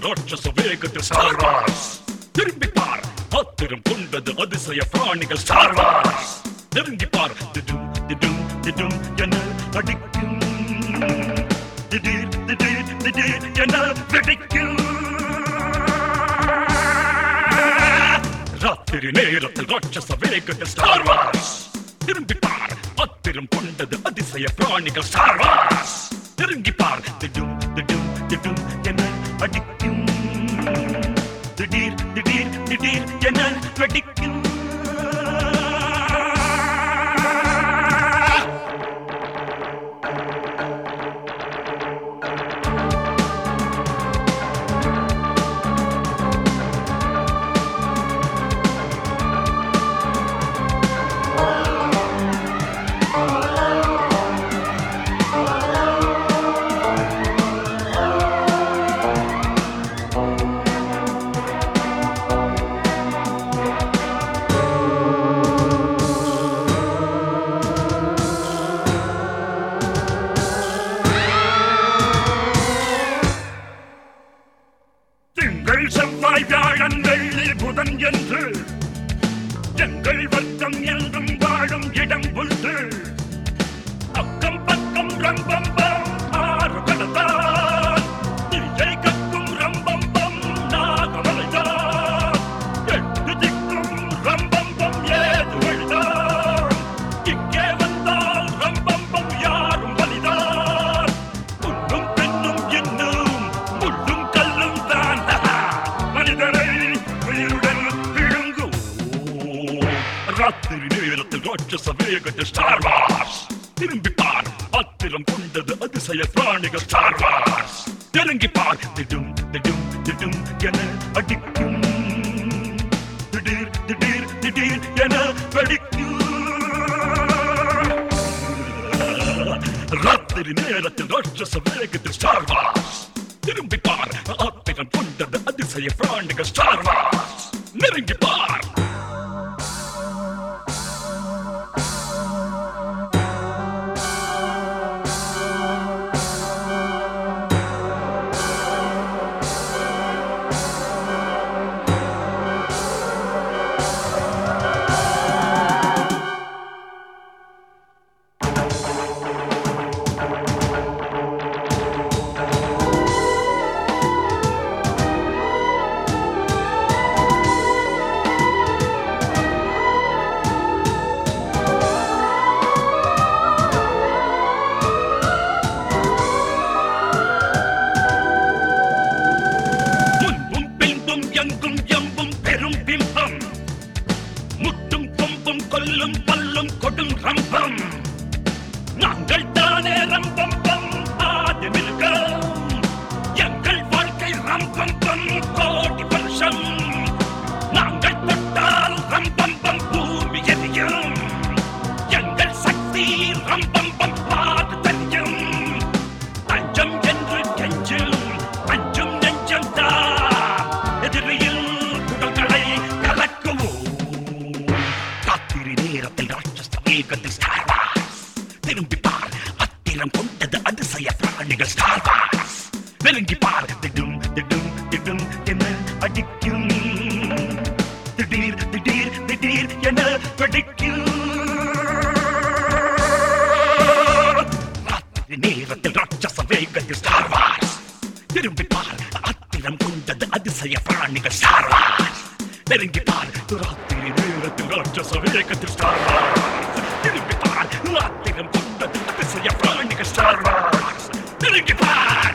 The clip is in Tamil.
ராட்சச வேகத்தில் ஸ்டார் வார்ஸ். திரும்பி பார், ஆத்திரம் கொண்டது அதிசய பிராணிகள் ஸ்டார் வார்ஸ். நெருங்கி பார், திடும் திடும் திடும் என அடிக்கும், திடீர் திடீர் திடீர் என வெடிக்கும். ராத்திரி நேரத்தில் ராட்சச வேகத்தில் ஸ்டார் வார்ஸ். திரும்பி பார், ஆத்திரம் கொண்டது அதிசய பிராணிகள் ஸ்டார் வார்ஸ். நெருங்கி பார், திடும் திடும் திடும் என அடிக்கும், திடீர் திடீர் திடீர் என வெடிக்கும். செவ்வாய் வியாழன் வெள்ளி புதன் என்று எங்கள் வர்க்கம் என்றும் வாழும் இடம் உண்டு. அக்கம் பக்கம் ரம்பம்பம் ஆறு கடத்தான், தீயை கக்கும் ரம்பம்பம் நாகமலைதான். எட்டு திக்கும் ரம்பம்பம் ஏது வழிதான், இங்கே வந்தால் ரம்பம்பம் யாரும் வலிதான். முன்னும் பின்னும் இன்னும் முள்ளும் கல்லும் தான் மனிதனை உயிருடன் விழுங்கும். ராத்திரி நேரத்தில் ராட்சச வேகத்தில் ஸ்டார் வார்ஸ். திரும்பி பார், ஆத்திரம் கொண்டது அதிசய பிராணிகள் ஸ்டார் வார்ஸ். நெருங்கி பார், திடும் திடும் திடும் என அடிக்கும், திடீர் திடீர் திடீர் என வெடிக்கும். ராத்திரி நேரத்தில் ராட்சச வேகத்தில் ஸ்டார் வார்ஸ். திரும்பி பார், ஆத்திரம் கொண்டது அதிசய பிராணிகள் ஸ்டார் வார்ஸ். நெருங்கி பார். எங்கும் எம்பும் பெரும் பிம்பம், முட்டும் கொம்பும் கொல்லும் பல்லும் கொடும் ரம்பம். நாங்கள் தானே ரம்பம்பம் ஆதி மிருகம், எங்கள் வாழ்க்கை ரம்பம்பம் கோடி வருஷம். நாங்கள் தொட்டால் ரம்பம்பம் பூமி எரியும், எங்கள் சக்தி ரம்பம்பம் பாடு தெரியும். அஞ்சம் என்று கெஞ்சும் அஞ்சும் நெஞ்சம் தான், எதிரியில் குடல்களை கலக்குவோம். ராத்திரி நேரத்தில் ராட்சச வேகத்தில் ஸ்டார் வார்ஸ். திரும்பி பார், அத்திரம் கொண்டது அதிசய பிராணிகள் ஸ்டார் வார்ஸ். நெருங்கி பார், திடும் திடும் திடும் என அடிக்கும், திடீர் திடீர் திடீர் என வெடிக்கும். ராத்திரி நேரத்தில் ராட்சச வேகத்தில் ஸ்டார் வார்ஸ். திரும்பி பார், அத்திரம் கொண்டது அதிசய பிராணிகள் ஸ்டார் வார்ஸ். நெருங்கி பார், ராத்திரி நேரத்தில் ராட்சச வேகத்தில் ஸ்டார் வார்ஸ். திரும்பி பார், அத்திரம் கொண்டது அதிசய பிராணிகள் ஸ்டார் வார்ஸ். நெருங்கி பார்.